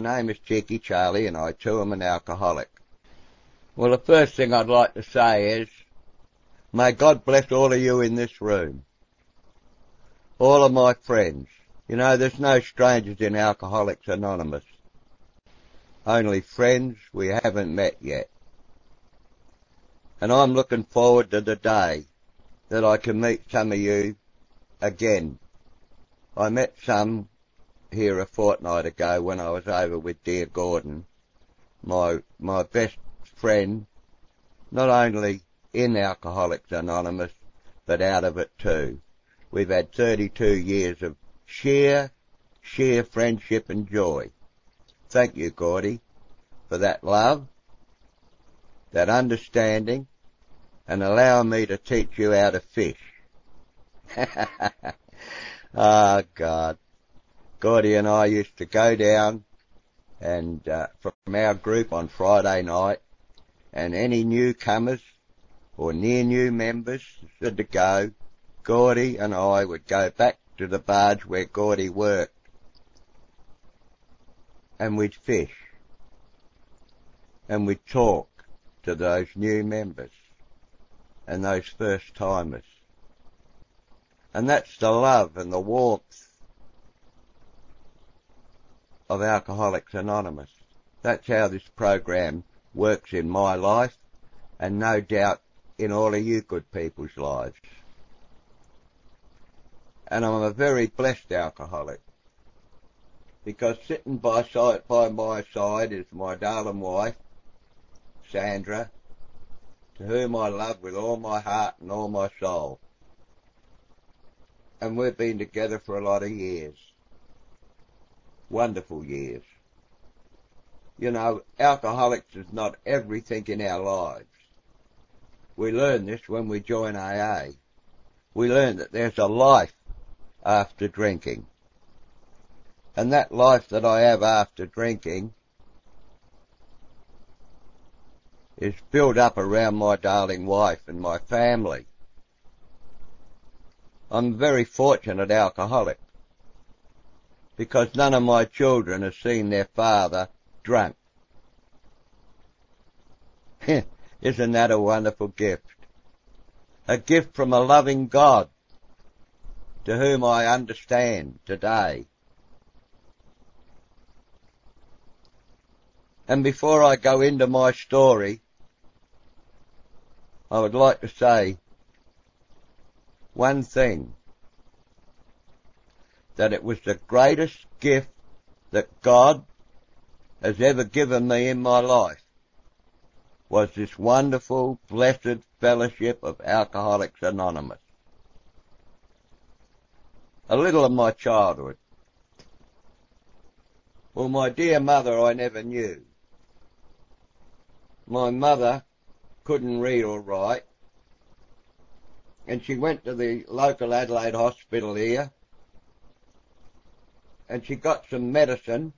name is Cheeky Charlie, and I too am an alcoholic. Well, the first thing I'd like to say is, may God bless all of you in this room. All of my friends. You know, there's no strangers in Alcoholics Anonymous. Only friends we haven't met yet. And I'm looking forward to the day that I can meet some of you again. I met some here a fortnight ago when I was over with dear Gordon, my best friend, not only in Alcoholics Anonymous, but out of it too. We've had 32 years of sheer friendship and joy. Thank you, Gordy, for that love, that understanding, and allowing me to teach you how to fish. Oh, God. Gordy and I used to go down and from our group on Friday night, and any newcomers or near new members said to go, Gordy and I would go back to the barge where Gordy worked, and we'd fish, and we'd talk to those new members and those first timers. And that's the love and the warmth of Alcoholics Anonymous. That's how this program works in my life, and no doubt in all of you good people's lives. And I'm a very blessed alcoholic, because sitting by my side is my darling wife, Sandra, to whom I love with all my heart and all my soul. And we've been together for a lot of years. Wonderful years. You know, alcoholics is not everything in our lives. We learn this when we join AA. We learn that there's a life after drinking. And that life that I have after drinking is built up around my darling wife and my family. I'm a very fortunate alcoholic, because none of my children have seen their father drunk. Isn't that a wonderful gift? A gift from a loving God, to whom I understand today. And before I go into my story, I would like to say one thing, that it was the greatest gift that God has ever given me in my life, was this wonderful, blessed fellowship of Alcoholics Anonymous. A little of my childhood. Well, my dear mother I never knew. My mother couldn't read or write, and she went to the local Adelaide hospital here, and she got some medicine,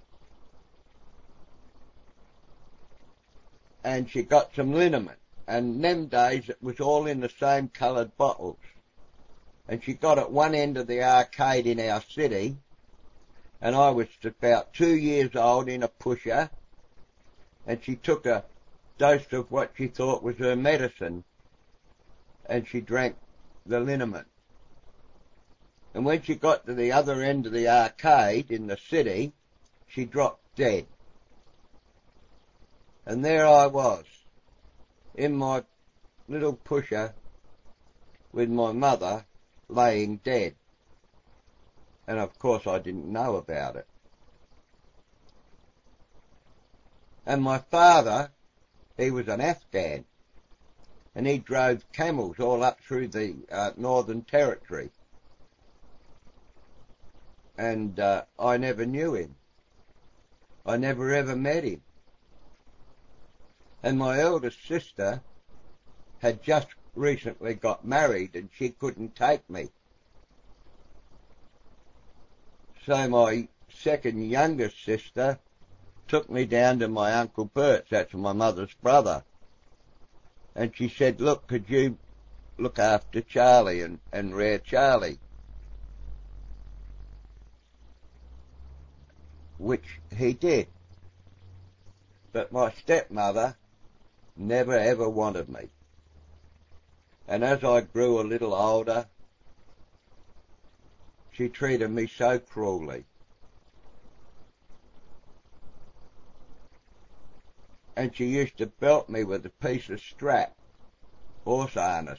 and she got some liniment, and them days it was all in the same coloured bottles. And she got at one end of the arcade in our city, and I was about 2 years old in a pusher, and she took a dose of what she thought was her medicine, and she drank the liniment. And when she got to the other end of the arcade in the city, she dropped dead. And there I was, in my little pusher, with my mother laying dead. And of course I didn't know about it. And my father, he was an Afghan, and he drove camels all up through the Northern Territory. And I never knew him. I never ever met him. And my eldest sister had just recently got married, and she couldn't take me. So my second youngest sister took me down to my Uncle Bert's, that's my mother's brother. And she said, look, could you look after Charlie and rear Charlie? which he did. But my stepmother never ever wanted me. And as I grew a little older, she treated me so cruelly. And she used to belt me with a piece of strap, horse harness,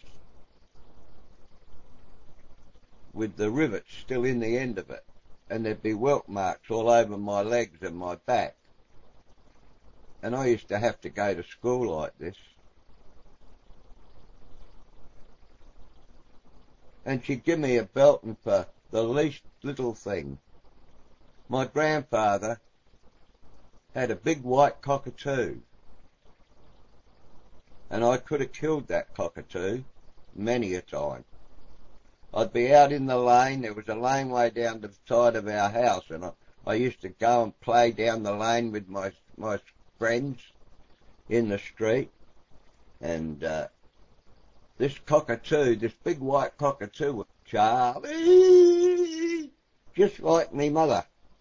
with the rivets still in the end of it, and there'd be welt marks all over my legs and my back. And I used to have to go to school like this. And she'd give me a belting for the least little thing. My grandfather had a big white cockatoo, and I could have killed that cockatoo many a time. I'd be out in the lane. There was a laneway down the side of our house, and I used to go and play down the lane with my friends in the street. And this cockatoo, this big white cockatoo, was Charlie, just like me mother.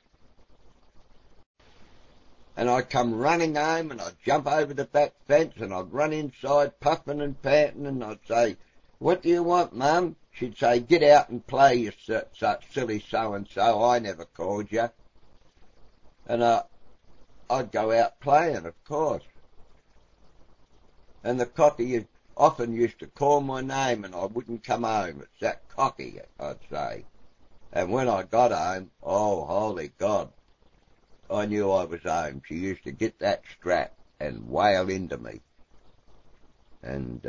And I'd come running home, and I'd jump over the back fence, and I'd run inside puffing and panting, and I'd say, "What do you want, Mum?" She'd say, "Get out and play, you such silly so-and-so, I never called you." And I'd go out playing, of course. And the cocky often used to call my name, and I wouldn't come home. "It's that cocky," I'd say. And when I got home, oh, holy God, I knew I was home. She used to get that strap and wail into me. And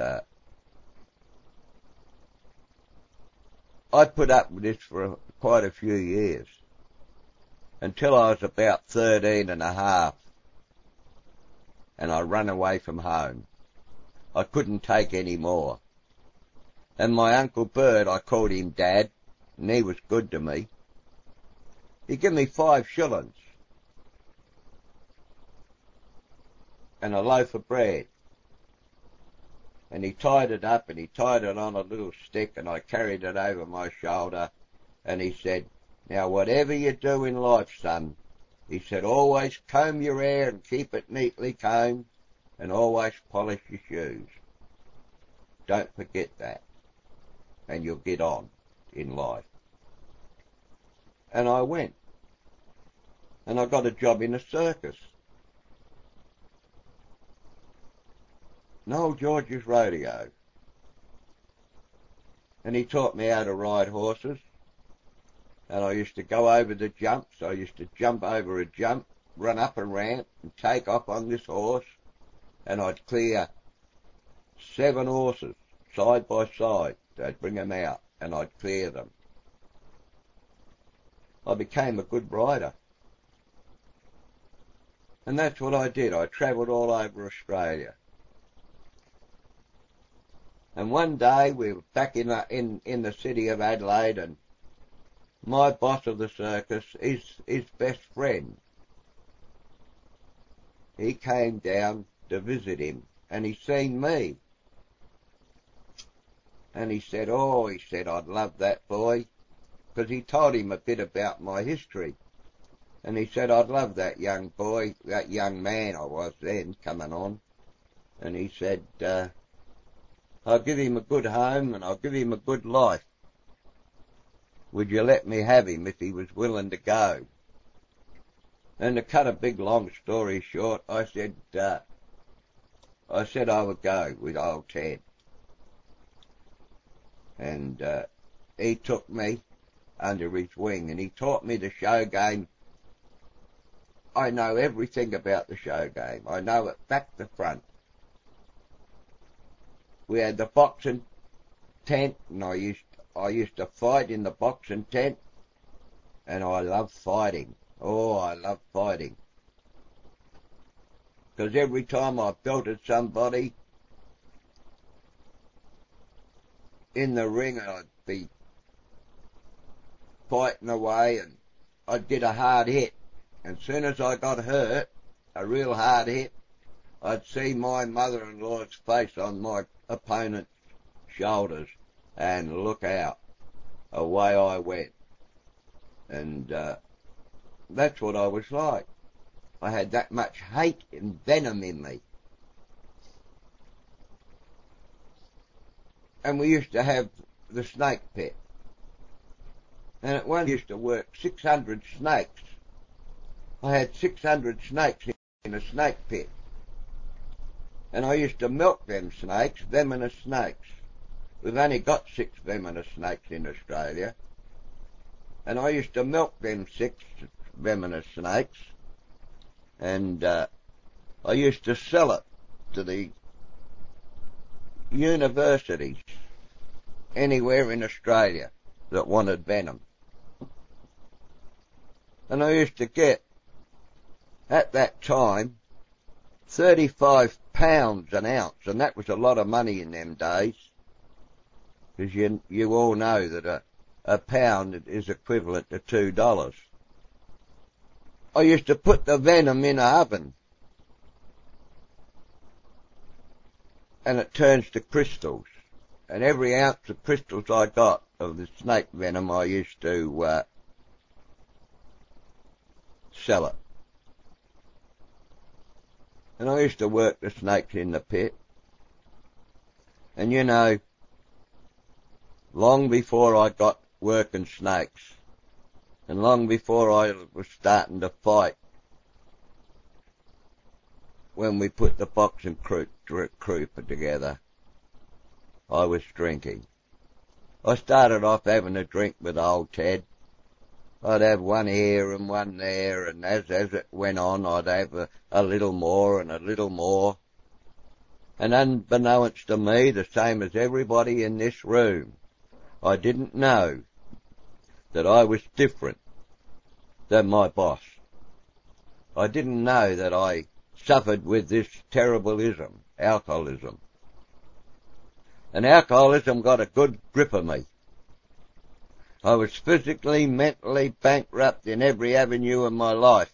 I put up with this for quite a few years, until I was about 13 and a half, and I ran away from home. I couldn't take any more. And my Uncle Bird, I called him Dad, and he was good to me. He gave me 5 shillings and a loaf of bread. And he tied it up, and he tied it on a little stick, and I carried it over my shoulder. And he said, "Now, whatever you do in life, son," he said, "always comb your hair and keep it neatly combed, and always polish your shoes. Don't forget that, and you'll get on in life." And I went, and I got a job in a circus. Noel George's Rodeo. And he taught me how to ride horses. And I used to go over the jumps. I used to jump over a jump, run up a ramp, and take off on this horse. And I'd clear 7 horses, side by side. They'd bring them out, and I'd clear them. I became a good rider. And that's what I did. I travelled all over Australia. And one day we were back in the city of Adelaide, and my boss of the circus, his best friend, he came down to visit him, and he seen me. And he said, "I'd love that boy," because he told him a bit about my history. And he said, "I'd love that young boy, that young man I was then, coming on." And he said, "I'll give him a good home, and I'll give him a good life. Would you let me have him if he was willing to go?" And to cut a big long story short, I said I would go with old Ted. And he took me under his wing, and he taught me the show game. I know everything about the show game. I know it back to front. We had the boxing tent, and I used to fight in the boxing tent, and I love fighting. Oh, I love fighting. Because every time I belted somebody in the ring, I'd be fighting away, and I'd get a hard hit. And as soon as I got hurt, a real hard hit, I'd see my mother-in-law's face on my opponent's shoulders, and look out, away I went. And That's what I was like. I had that much hate and venom in me. And we used to have the snake pit. And at one used to work 600 snakes. I had 600 snakes in a snake pit. And I used to milk them snakes, venomous snakes. We've only got 6 venomous snakes in Australia. And I used to milk them 6 venomous snakes. And I used to sell it to the universities anywhere in Australia that wanted venom. And I used to get, at that time, £35 an ounce, and that was a lot of money in them days, because you all know that a pound is equivalent to $2. I used to put the venom in an oven, and it turns to crystals. And every ounce of crystals I got of the snake venom, I used to sell it. And I used to work the snakes in the pit. And you know, long before I got working snakes, and long before I was starting to fight, when we put the boxing trooper together, I was drinking. I started off having a drink with old Ted. I'd have one here and one there, and as it went on, I'd have a little more and a little more. And unbeknownst to me, the same as everybody in this room, I didn't know that I was different than my boss. I didn't know that I suffered with this terrible ism, alcoholism. And alcoholism got a good grip of me. I was physically, mentally bankrupt in every avenue of my life,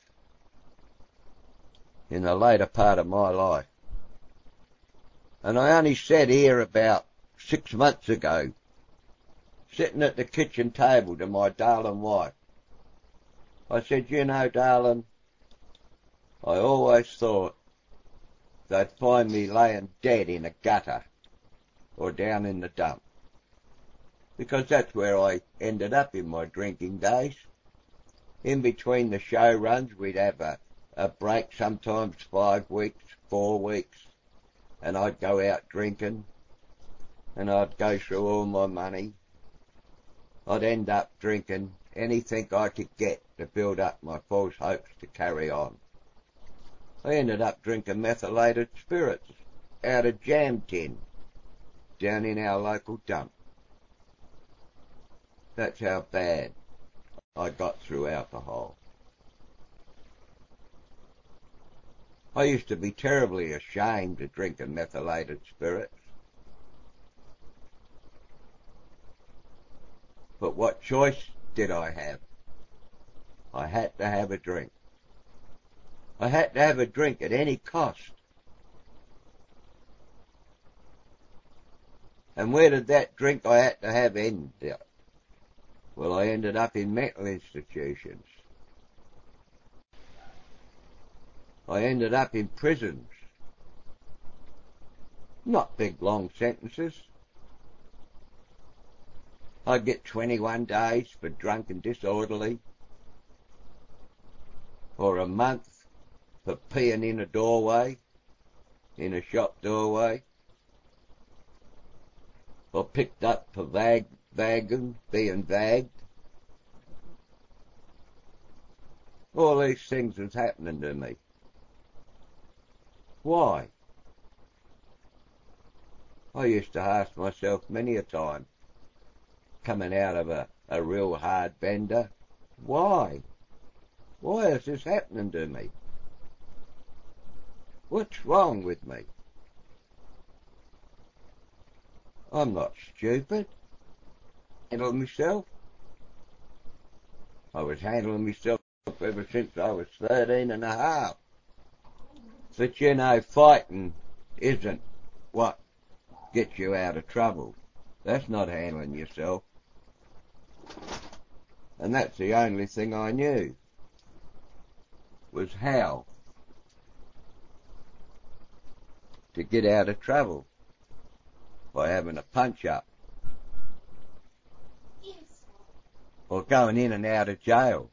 in the later part of my life. And I only said here about 6 months ago, sitting at the kitchen table to my darling wife, I said, you know, darling, I always thought they'd find me laying dead in a gutter or down in the dump, because that's where I ended up in my drinking days. In between the show runs, we'd have a break, sometimes 5 weeks, 4 weeks, and I'd go out drinking, and I'd go through all my money. I'd end up drinking anything I could get to build up my false hopes to carry on. I ended up drinking methylated spirits out of jam tin down in our local dump. That's how bad I got through alcohol. I used to be terribly ashamed of drinking methylated spirits. But what choice did I have? I had to have a drink. I had to have a drink at any cost. And where did that drink I had to have end? Well, I ended up in mental institutions. I ended up in prisons. Not big, long sentences. I'd get 21 days for drunk and disorderly, or a month for peeing in a doorway, in a shop doorway, or picked up for vagging, being vagged. All these things was happening to me. Why? I used to ask myself many a time, coming out of a real hard bender, why? Why is this happening to me? What's wrong with me? I'm not stupid. Handling myself. I was handling myself ever since I was 13 and a half. But you know, fighting isn't what gets you out of trouble. That's not handling yourself. And that's the only thing I knew. was how to get out of trouble by having a punch-up. Yes. Or going in and out of jail.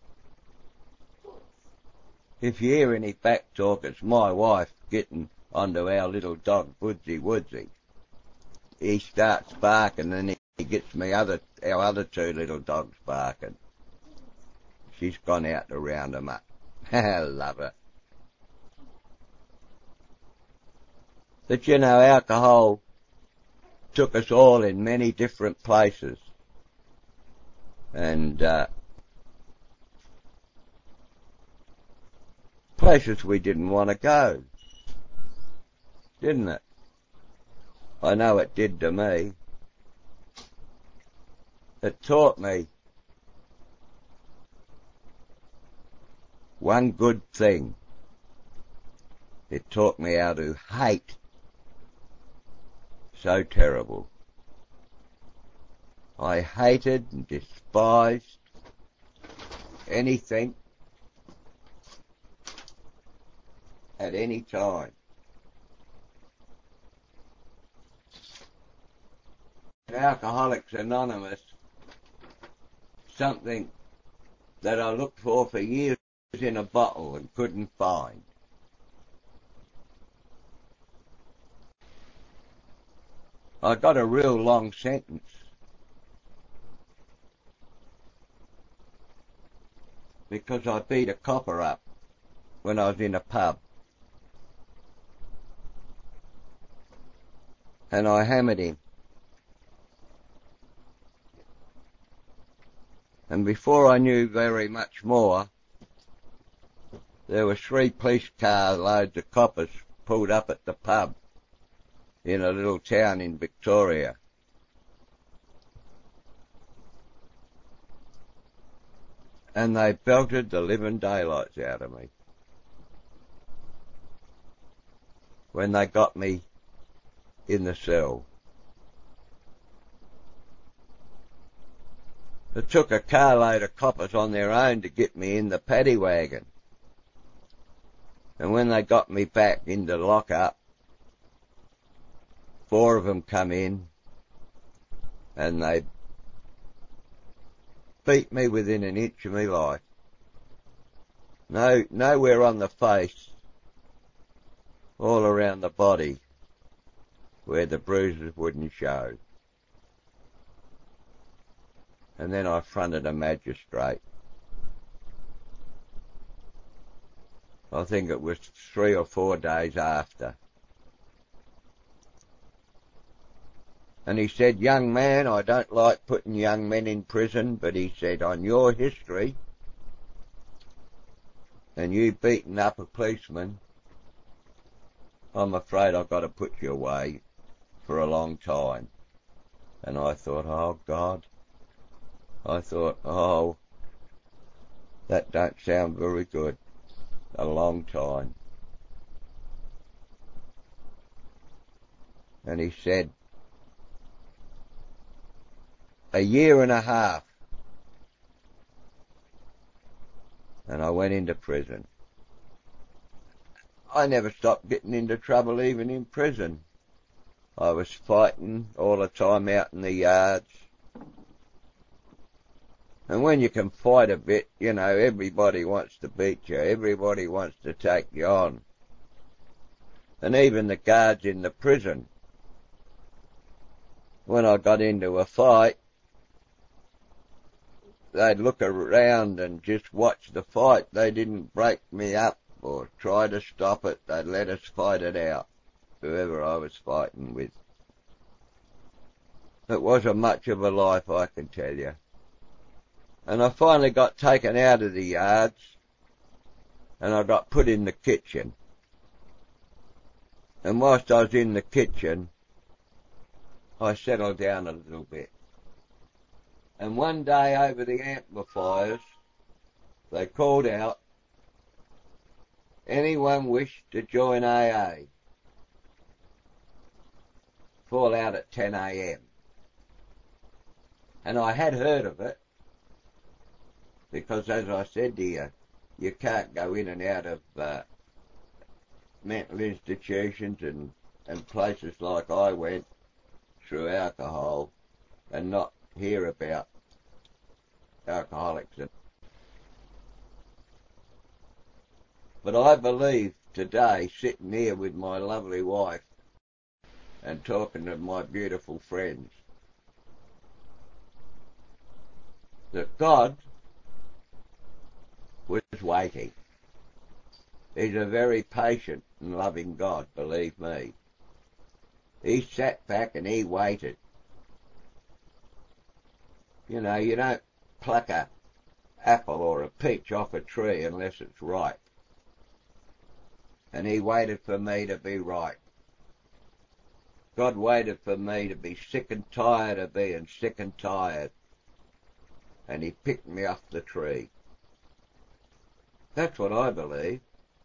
If you hear any back talk, it's my wife getting onto our little dog, Woodsy. He starts barking and he gets our other two little dogs barking. She's gone out to round them up. I love her. But you know, alcohol took us all in many different places. And places we didn't want to go. Didn't it? I know it did to me. It taught me one good thing. It taught me how to hate so terrible. I hated and despised anything at any time. Alcoholics Anonymous, something that I looked for years in a bottle and couldn't find. I got a real long sentence. Because I beat a copper up when I was in a pub. And I hammered him. And before I knew very much more, there were 3 police car loads of coppers pulled up at the pub in a little town in Victoria. And they belted the living daylights out of me when they got me in the cell. It took a carload of coppers on their own to get me in the paddy wagon. And when they got me back into lockup, 4 of them come in and they beat me within an inch of my life. Nowhere on the face, all around the body, where the bruises wouldn't show. And then I fronted a magistrate. I think it was 3 or 4 days after. And he said, "Young man, I don't like putting young men in prison," but he said, "on your history, and you beating up a policeman, I'm afraid I've got to put you away for a long time." And I thought, oh God. I thought, oh, that don't sound very good. A long time. And he said, a year and a half. And I went into prison. I never stopped getting into trouble even in prison. I was fighting all the time out in the yards. And when you can fight a bit, you know, everybody wants to beat you. Everybody wants to take you on. And even the guards in the prison. When I got into a fight, they'd look around and just watch the fight. They didn't break me up or try to stop it. They'd let us fight it out, whoever I was fighting with. It wasn't much of a life, I can tell you. And I finally got taken out of the yards, and I got put in the kitchen. And whilst I was in the kitchen, I settled down a little bit. And one day over the amplifiers, they called out, "Anyone wish to join AA? Fall out at 10 a.m. And I had heard of it, because as I said to you, you can't go in and out of mental institutions and places like I went through alcohol and not hear about alcoholics. But I believe today, sitting here with my lovely wife and talking to my beautiful friends, that God was waiting. He's a very patient and loving God, believe me. He sat back and he waited. You know, you don't pluck a apple or a peach off a tree unless it's ripe. And he waited for me to be right. God waited for me to be sick and tired of being sick and tired. And he picked me off the tree. That's what I believe.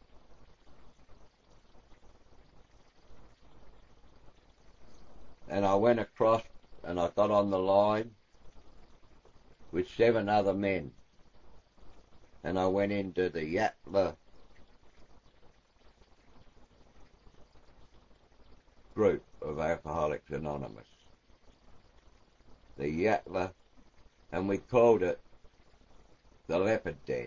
And I went across and I got on the line with 7 other men. And I went into the Yatala group of Alcoholics Anonymous. The Yatala, and we called it the Leopard Den.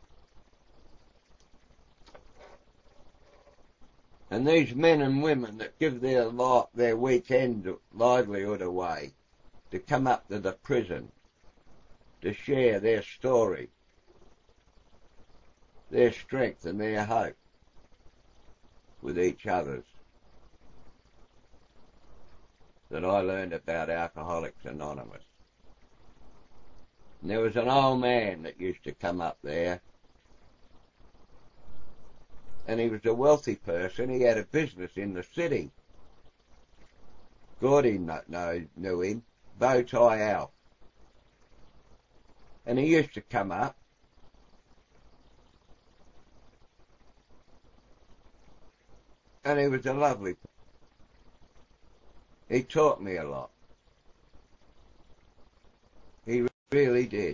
And these men and women that give their weekend livelihood away to come up to the prison to share their story, their strength and their hope with each other's, that I learned about Alcoholics Anonymous. And there was an old man that used to come up there, and he was a wealthy person. He had a business in the city. Gordy knew him, Bowtie Al. And he used to come up, and he was a lovely person. He taught me a lot. He really did.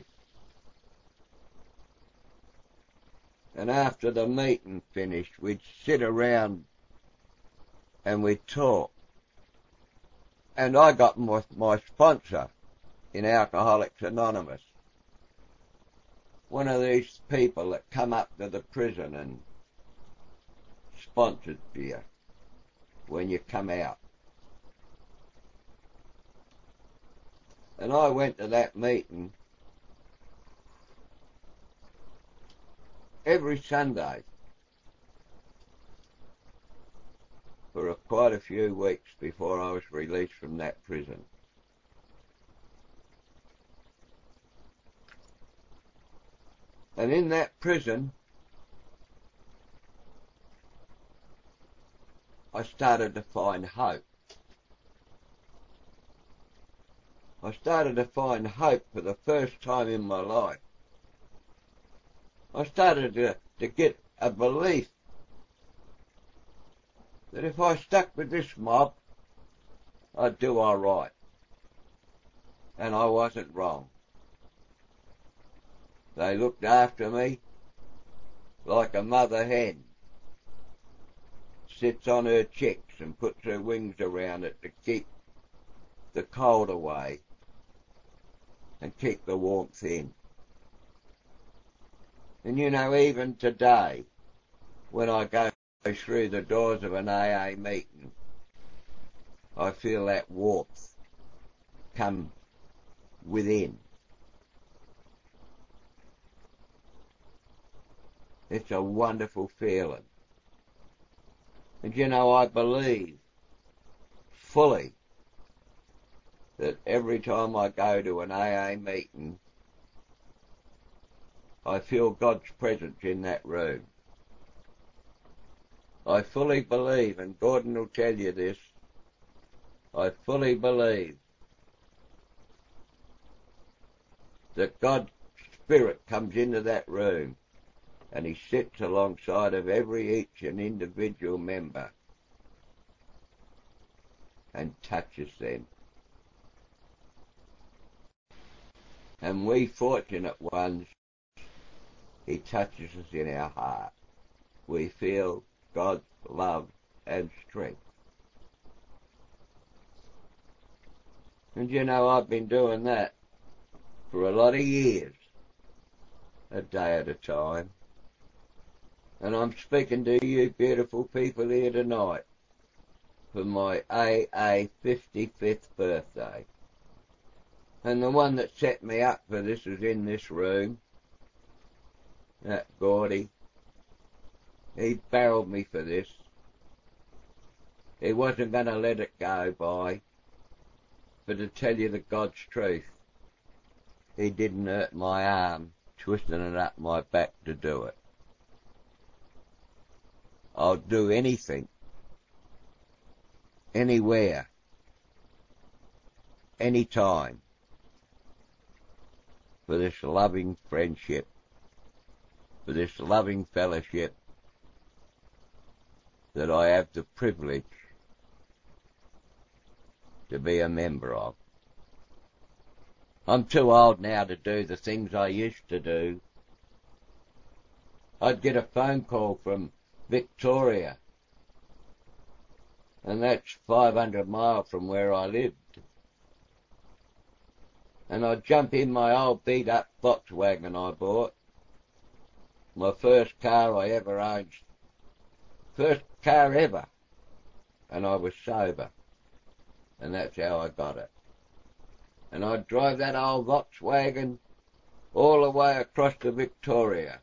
And after the meeting finished, we'd sit around and we'd talk. And I got my sponsor in Alcoholics Anonymous. One of these people that come up to the prison and sponsored you when you come out. And I went to that meeting every Sunday for quite a few weeks before I was released from that prison. And in that prison, I started to find hope. I started to find hope for the first time in my life. I started to get a belief that if I stuck with this mob, I'd do all right. And I wasn't wrong. They looked after me like a mother hen sits on her chicks and puts her wings around it to keep the cold away and keep the warmth in. And you know, even today, when I go through the doors of an AA meeting, I feel that warmth come within. It's a wonderful feeling. And you know, I believe fully that every time I go to an AA meeting, I feel God's presence in that room. I fully believe, and Gordon will tell you this, I fully believe that God's Spirit comes into that room and he sits alongside of each and individual member and touches them. And we fortunate ones He touches us in our heart. We feel God's love and strength. And you know, I've been doing that for a lot of years, a day at a time. And I'm speaking to you beautiful people here tonight for my AA 55th birthday. And the one that set me up for this is in this room, that Gordy. He barreled me for this. He wasn't going to let it go by. But to tell you the God's truth, he didn't hurt my arm, twisting it up my back to do it. I'll do anything, anywhere, anytime, for this loving friendship, for this loving fellowship that I have the privilege to be a member of. I'm too old now to do the things I used to do. I'd get a phone call from Victoria, and that's 500 miles from where I lived. And I'd jump in my old beat-up Volkswagen I bought, my first car I ever owned, first car ever, and I was sober, and that's how I got it. And I'd drive that old Volkswagen all the way across to Victoria,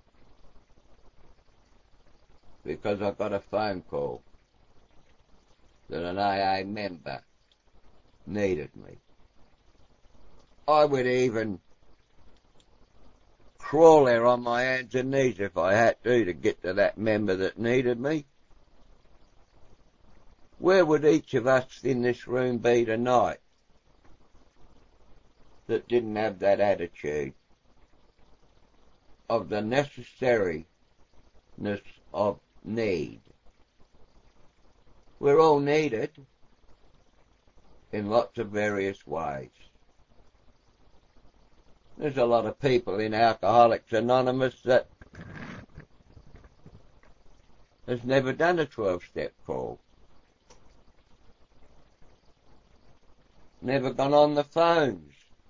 because I got a phone call that an AA member needed me. I would even crawl there on my hands and knees if I had to get to that member that needed me. Where would each of us in this room be tonight that didn't have that attitude of the necessariness of need? We're all needed in lots of various ways. There's a lot of people in Alcoholics Anonymous that has never done a 12-step call, never gone on the phones,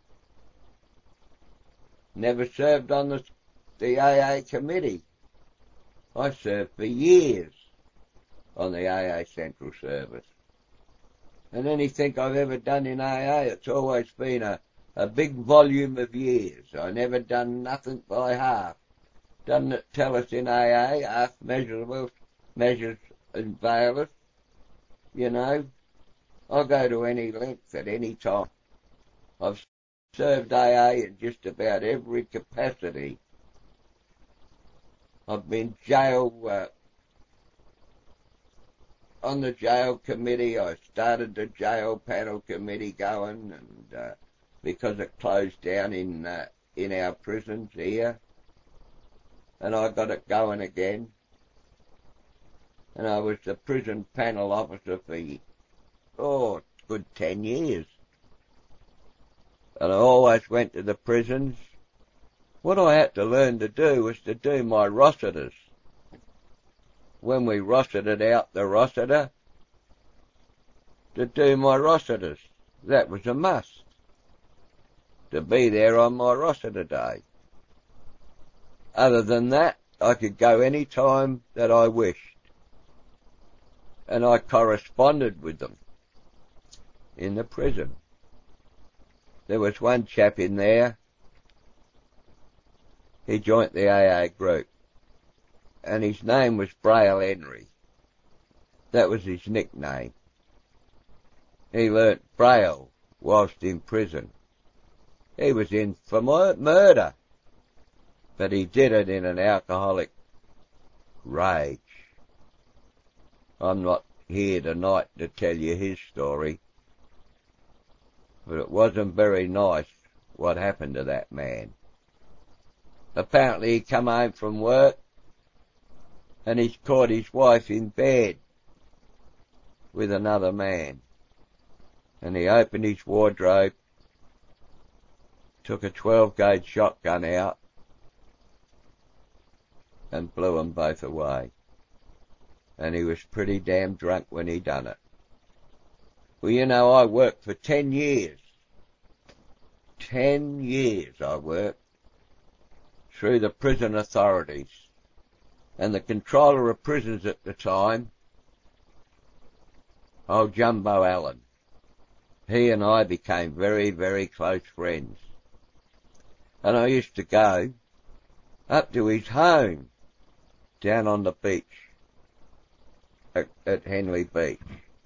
never served on the AA committee. I served for years on the AA Central Service. And anything I've ever done in AA, it's always been a big volume of years. I never done nothing by half. Doesn't it tell us in AA, half measures availeth? You know, I'll go to any length at any time. I've served AA in just about every capacity. I've been on the jail committee. I started the jail panel committee going, and because it closed down in our prisons here, and I got it going again. And I was the prison panel officer for good 10 years. And I always went to the prisons. What I had to learn to do was to do my rossiters. When we rossitered out the rossiter, to do my rossiters. That was a must, to be there on my rossiter day. Other than that, I could go any time that I wished. And I corresponded with them in the prison. There was one chap in there, he joined the AA group, and his name was Braille Henry. That was his nickname. He learnt Braille whilst in prison. He was in for murder, but he did it in an alcoholic rage. I'm not here tonight to tell you his story, but it wasn't very nice what happened to that man. Apparently he come home from work and he's caught his wife in bed with another man. And he opened his wardrobe, took a 12-gauge shotgun out, and blew 'em both away. And he was pretty damn drunk when he done it. Well, you know, I worked for 10 years. 10 years I worked through the prison authorities. And the controller of prisons at the time, old Jumbo Allen, he and I became very, very close friends. And I used to go up to his home down on the beach at Henley Beach.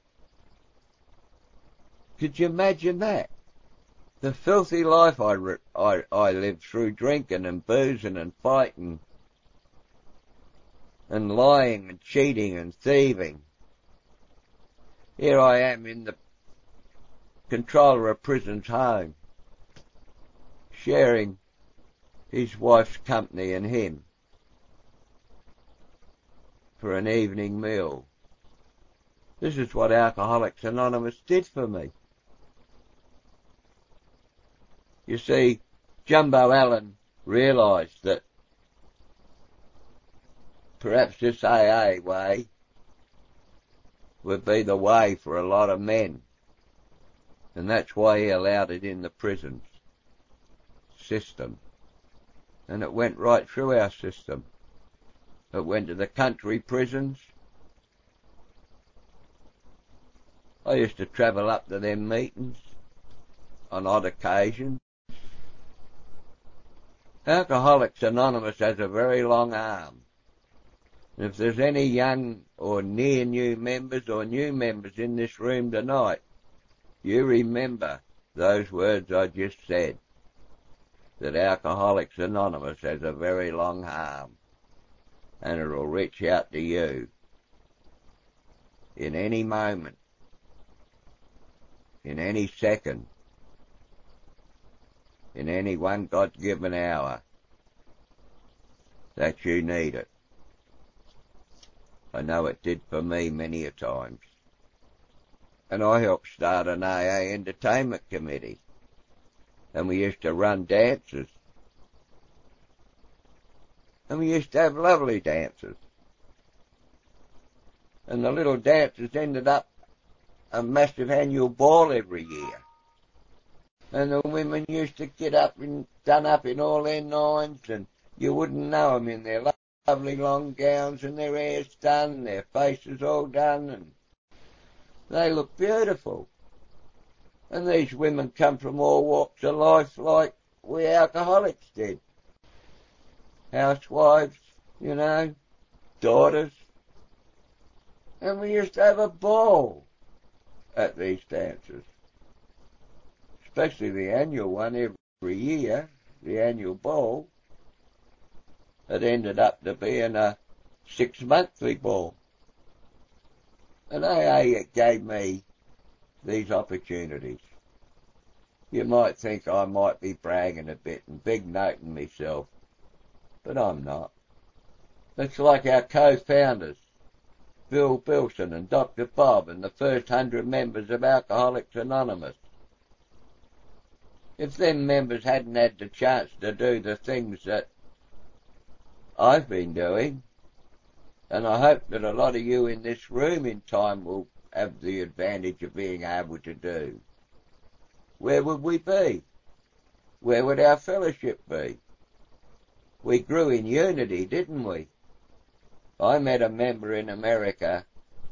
Could you imagine that? The filthy life I lived through, drinking and boozing and fighting and lying and cheating and thieving. Here I am in the controller of prison's home, sharing his wife's company and him for an evening meal. This is what Alcoholics Anonymous did for me. You see, Jumbo Allen realised that perhaps this AA way would be the way for a lot of men. And that's why he allowed it in the prisons system. And it went right through our system. It went to the country prisons. I used to travel up to them meetings on odd occasions. Alcoholics Anonymous has a very long arm. And if there's any young or near new members or new members in this room tonight, you remember those words I just said, that Alcoholics Anonymous has a very long arm, and it'll reach out to you in any moment, in any second, in any one God-given hour that you need it. I know it did for me many a times. And I helped start an AA entertainment committee. And we used to run dances. And we used to have lovely dances. And the little dances ended up a massive annual ball every year. And the women used to get up and done up in all their nines, and you wouldn't know 'em in their lovely long gowns and their hair's done, their faces all done, and they look beautiful. And these women come from all walks of life like we alcoholics did. Housewives, you know, daughters. And we used to have a ball at these dances. Especially the annual one every year, the annual ball. It ended up to being a 6-monthly ball. And AA gave me these opportunities. You might think I might be bragging a bit and big-noting myself, but I'm not. It's like our co-founders, Bill Bilson and Dr. Bob, and the first 100 members of Alcoholics Anonymous. If them members hadn't had the chance to do the things that I've been doing, and I hope that a lot of you in this room in time will have the advantage of being able to do, where would we be? Where would our fellowship be? We grew in unity, didn't we? I met a member in America,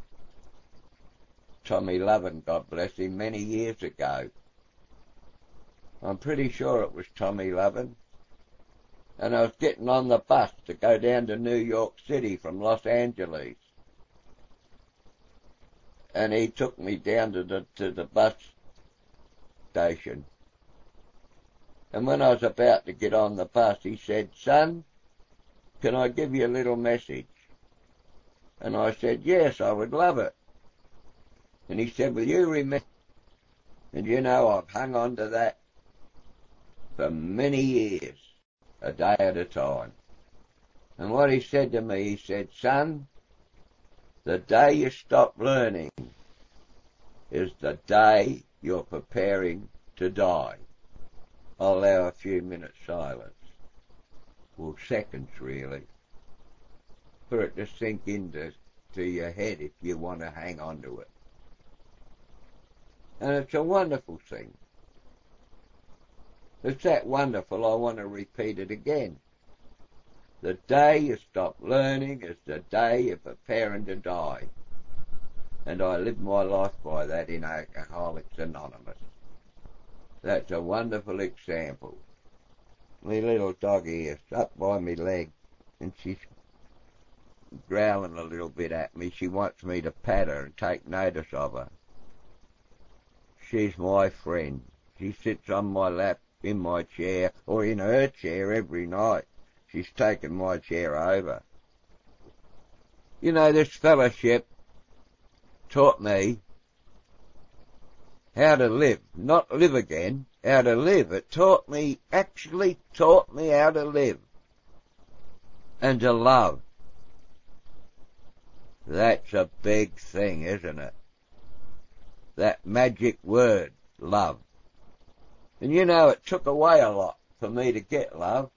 Tommy Lovin, God bless him, many years ago. I'm pretty sure it was Tommy Lovin. And I was getting on the bus to go down to New York City from Los Angeles. And he took me down to the bus station. And when I was about to get on the bus, he said, "Son, can I give you a little message?" And I said, "Yes, I would love it." And he said, "Will you remember?" And you know, I've hung on to that for many years, a day at a time. And what he said to me, he said, "Son, the day you stop learning is the day you're preparing to die." I'll allow a few minutes silence. Well, seconds really. for it to sink into your head if you want to hang on to it. And it's a wonderful thing. It's that wonderful, I want to repeat it again. The day you stop learning is the day you're preparing to die. And I live my life by that in Alcoholics Anonymous. That's a wonderful example. My little doggy is up by my leg, and she's growling a little bit at me. She wants me to pat her and take notice of her. She's my friend. She sits on my lap, in my chair, or in her chair every night. She's taken my chair over. You know, this fellowship taught me how to live, not live again, how to live. It actually taught me how to live and to love. That's a big thing, isn't it? That magic word, love. And you know, it took away a lot for me to get love.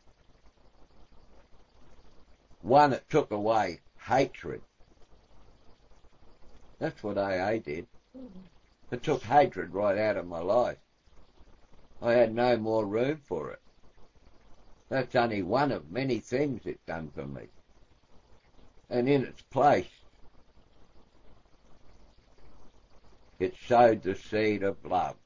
One, it took away hatred. That's what AA did. It took hatred right out of my life. I had no more room for it. That's only one of many things it's done for me. And in its place, it sowed the seed of love.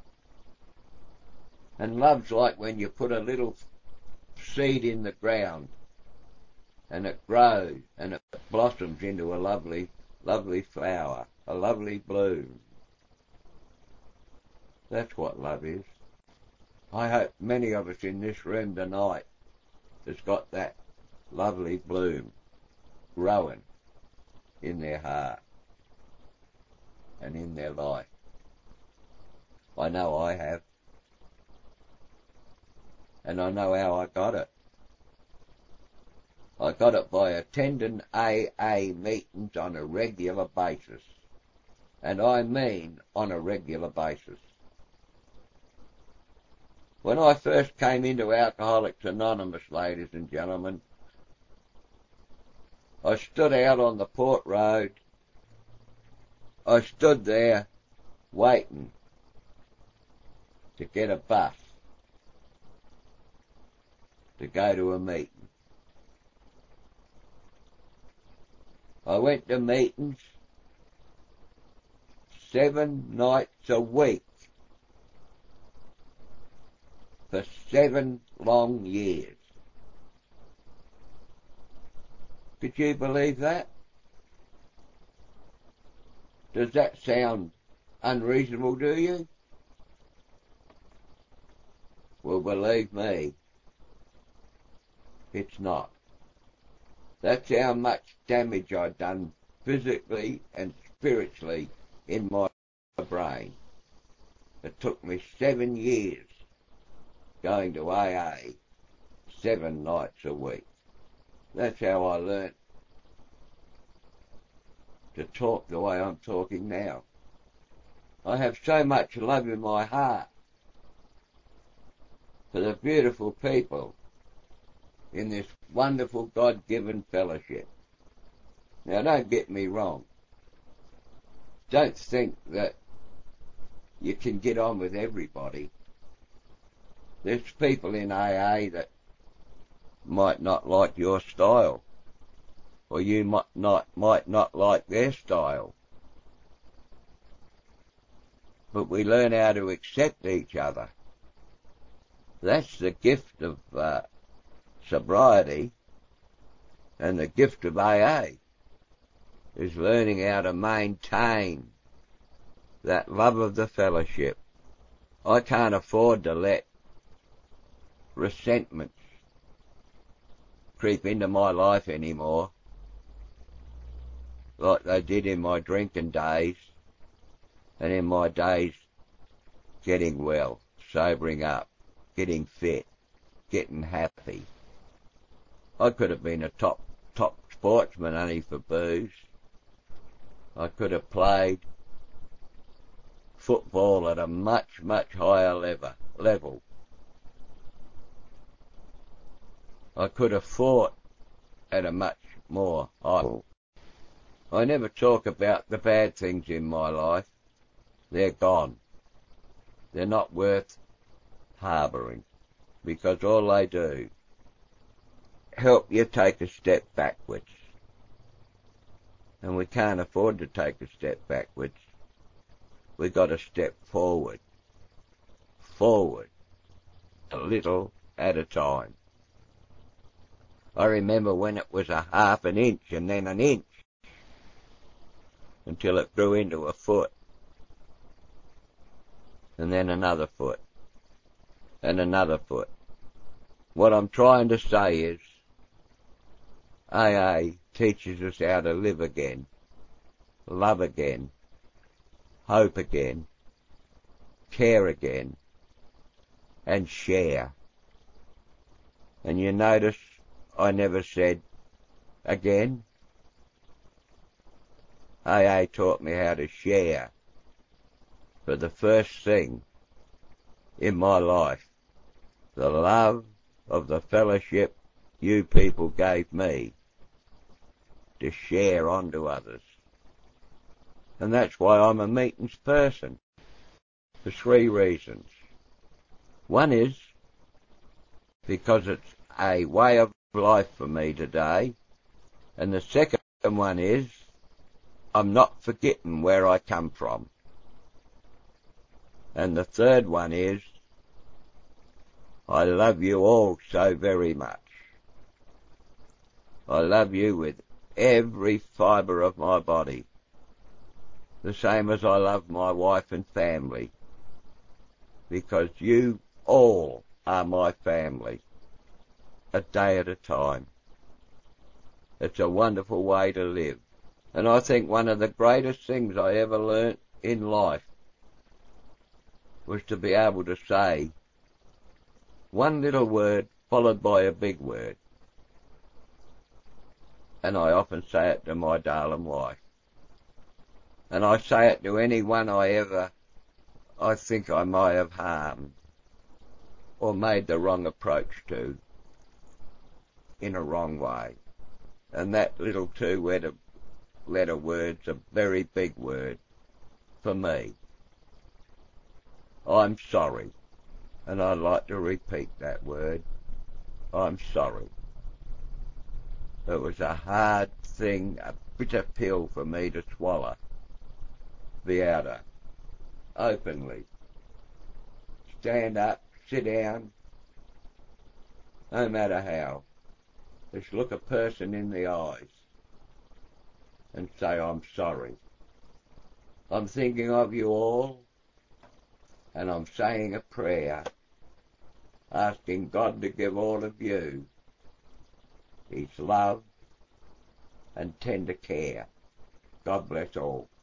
And love's like when you put a little seed in the ground and it grows and it blossoms into a lovely, lovely flower, a lovely bloom. That's what love is. I hope many of us in this room tonight has got that lovely bloom growing in their heart and in their life. I know I have. And I know how I got it. I got it by attending AA meetings on a regular basis. And I mean on a regular basis. When I first came into Alcoholics Anonymous, ladies and gentlemen, I stood out on the Port Road. I stood there waiting to get a bus to go to a meeting. I went to meetings 7 nights a week for 7 long years. Could you believe that? Does that sound unreasonable, do you? Well, believe me, it's not. That's how much damage I've done physically and spiritually in my brain. It took me 7 years going to AA 7 nights a week. That's how I learnt to talk the way I'm talking now. I have so much love in my heart for the beautiful people in this wonderful God-given fellowship. Now, don't get me wrong. Don't think that you can get on with everybody. There's people in AA that might not like your style, or you might not like their style. But we learn how to accept each other. That's the gift of sobriety, and the gift of AA is learning how to maintain that love of the fellowship. I can't afford to let resentments creep into my life anymore like they did in my drinking days and in my days getting well, sobering up, getting fit, getting happy. I could have been a top sportsman only for booze. I could have played football at a much, much higher level. I could have fought at a much more. I never talk about the bad things in my life. They're gone. They're not worth harbouring, because all they do help you take a step backwards. And we can't afford to take a step backwards. We've got to step forward. Forward. A little at a time. I remember when it was a half an inch and then an inch, until it grew into a foot. And then another foot. And another foot. What I'm trying to say is, AA teaches us how to live again, love again, hope again, care again, and share. And you notice I never said again. AA taught me how to share for the first thing in my life. The love of the fellowship you people gave me to share on to others. And that's why I'm a meetings person, for 3 reasons. One is because it's a way of life for me today, and the second one is I'm not forgetting where I come from. And the third one is I love you all so very much. I love you with every fibre of my body, the same as I love my wife and family, because you all are my family, a day at a time. It's a wonderful way to live. And I think one of the greatest things I ever learnt in life was to be able to say one little word followed by a big word. And I often say it to my darling wife. And I say it to anyone I think I might have harmed or made the wrong approach to in a wrong way. And that little 2-letter word's a very big word for me. I'm sorry. And I'd like to repeat that word. I'm sorry. It was a hard thing, a bitter pill for me to swallow. Be able to openly stand up, sit down, no matter how, just look a person in the eyes and say, I'm sorry. I'm thinking of you all, and I'm saying a prayer, asking God to give all of you His love and tender care. God bless all.